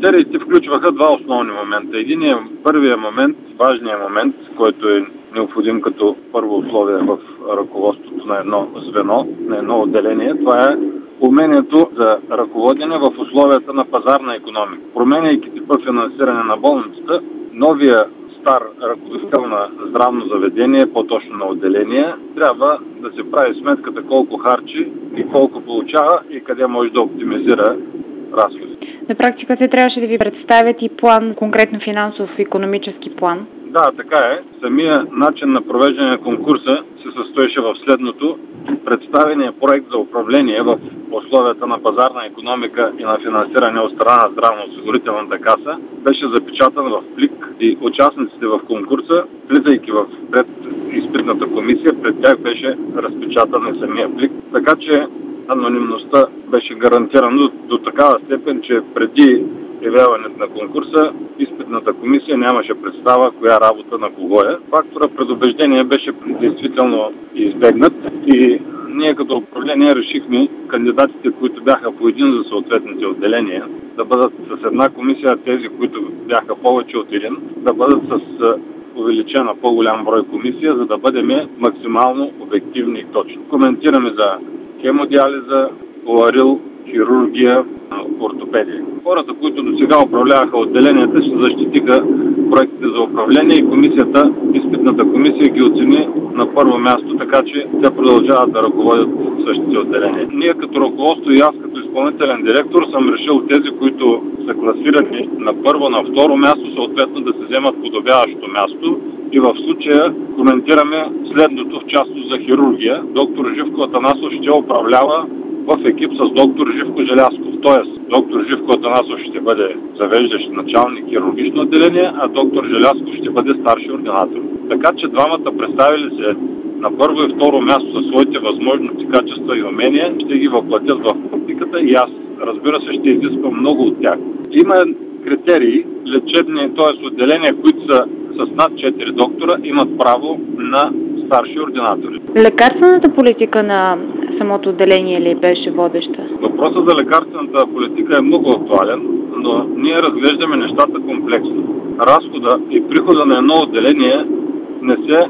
Критериите включваха два основни момента. Първият момент, важният момент, който е необходим като първо условие в ръководството на едно звено, на едно отделение, това е умението за ръководене в условията на пазарна икономика. Променяйки типа финансиране на болницата, новия стар ръководител на здравно заведение, по-точно на отделение, трябва да се прави сметката колко харчи и колко получава и къде може да оптимизира разходи. На практика те трябваше да ви представят и план, конкретно финансов-икономически план. Да, така е. Самия начин на провеждане на конкурса се състоеше в следното. Представения проект за управление в условията на пазарна икономика и на финансиране от страна на здравноосигурителната каса беше запечатан в плик и участниците в конкурса, влизайки пред изпитната комисия, пред тях беше разпечатан и самия плик. Така че анонимността беше гарантирана до такава степен, че преди явяването на конкурса изпитната комисия нямаше представа коя работа на кого е. Фактора предубеждение беше действително избегнат и ние като управление решихме кандидатите, които бяха по един за съответните отделения, да бъдат с една комисия, тези, които бяха повече от един, да бъдат с увеличена по-голям брой комисия, за да бъдем максимално обективни и точни. Коментираме за хемодиализа, коларил, хирургия, ортопедия. Хората, които до сега управляваха отделенията, ще защитиха проектите за управление и изпитната комисия ги оцени на първо място, така че те продължават да ръководят същите отделения. Ние като ръководство и аз като изпълнителен директор съм решил тези, които са класирани на първо, на второ място, съответно да се вземат подобяващо място. И в случая коментираме следното, в частност за хирургия. Доктор Живко Атанасов ще управлява в екип с доктор Живко Желязков. Тоест, доктор Живко Атанасов ще бъде завеждащ началник хирургично отделение, а доктор Желязков ще бъде старши ординатор. Така че двамата представили се на първо и второ място със своите възможности, качества и умения, ще ги въплатят в практиката и аз, разбира се, ще изисквам много от тях. Има критерии, лечебни, т.е. отделения, които са с над 4 доктора, имат право на старши ординатори. Лекарствената политика на самото отделение ли беше водеща? Въпросът за лекарствената политика е много актуален, но ние разглеждаме нещата комплексно. Разхода и прихода на едно отделение не се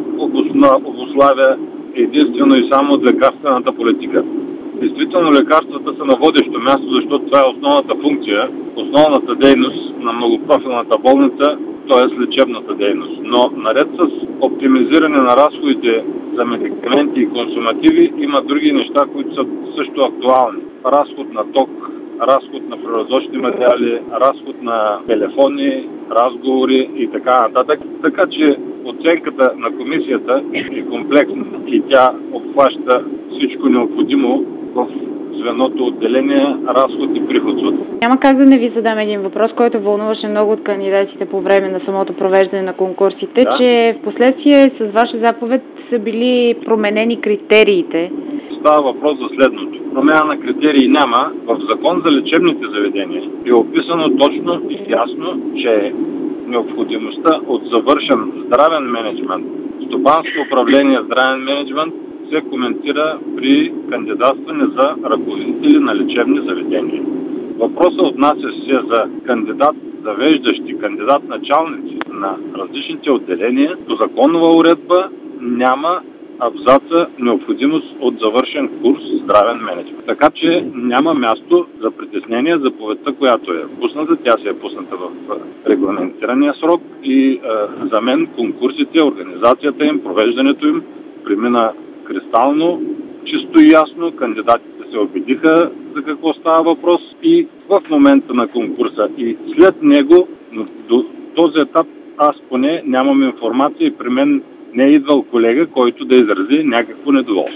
обуславя единствено и само от лекарствената политика. Действително лекарствата са на водещо място, защото това е основната функция, основната дейност на многопрофилната болница, т.е. лечебната дейност. Но наред с оптимизиране на разходите за медикаменти и консумативи има други неща, които са също актуални. Разход на ток, разход на преразочни материали, разход на телефони, разговори и така нататък. Така че оценката на комисията е комплексна и тя обхваща всичко необходимо в звеното отделение, разход и приход. Няма как да не ви задам един въпрос, който вълнуваше много от кандидатите по време на самото провеждане на конкурсите, че в последствие с ваша заповед са били променени критериите. Става въпрос за следното. Промяна на критерии няма. В Закон за лечебните заведения е описано точно и ясно, че необходимостта от завършен здравен мениджмънт, стопанско управление, здравен мениджмънт се коментира при кандидатстване за ръководители на лечебни заведения. Въпросът отнася се за кандидат завеждащи, кандидат началници на различните отделения. По законова уредба няма абзаца необходимост от завършен курс здравен мениджмънт. Така че няма място за притеснение. Заповедта, която е пусната, тя се е пусната в регламентирания срок и за мен конкурсите, организацията им, провеждането им премина кристално, чисто и ясно. Кандидатите се убедиха за какво става въпрос и в момента на конкурса и след него, до този етап аз поне нямам информация и при мен не е идвал колега, който да изрази някакво недоволство.